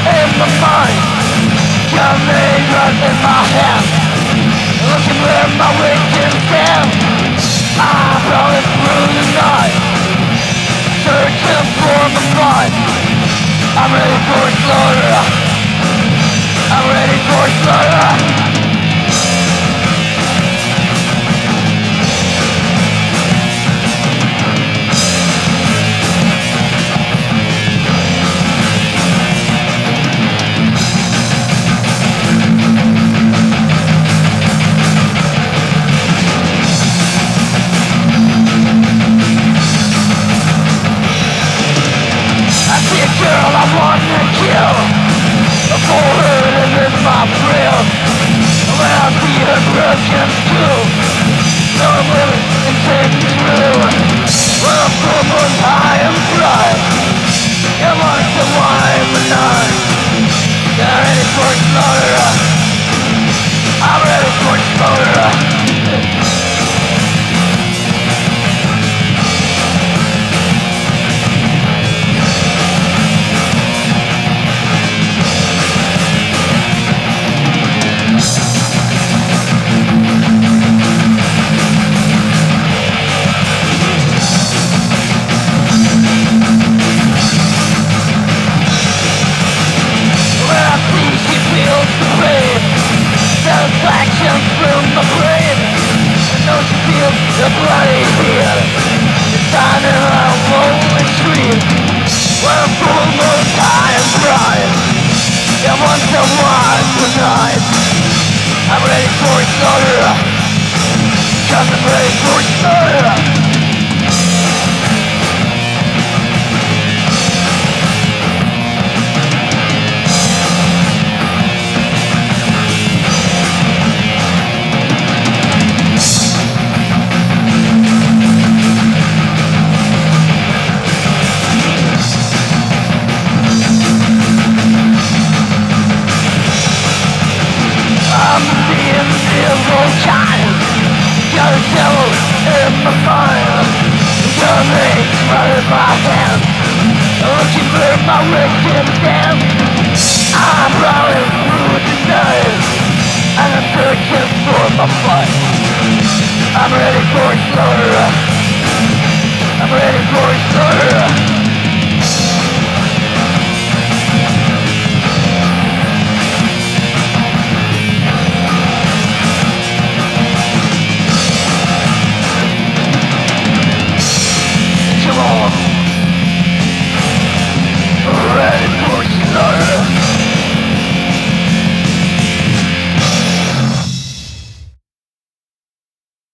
in my mind, coming right in my hand, looking where my victims stand. I'm running through the night, searching for my fight. I'm ready for slaughter, I'm ready for slaughter. Girl I wanna kill, for her to live my thrill. When I see her broken too, no I'm living and taking through. When I'm full on high and bright, you want to wine the night. You're ready for slaughter, I'm ready for slaughter. Satisfaction through my brain. I know she feels the bloody heel. It's shining on a rolling stream. When I'm full moon high and bright, you want to watch the night. I'm ready for slaughter, 'cause I'm ready for slaughter. I'm the invisible child, got a devil in my mind. Your legs right in my hand, looking for my wicked stand. I'm running through the night, and I'm searching for my fight. I'm ready for slaughter.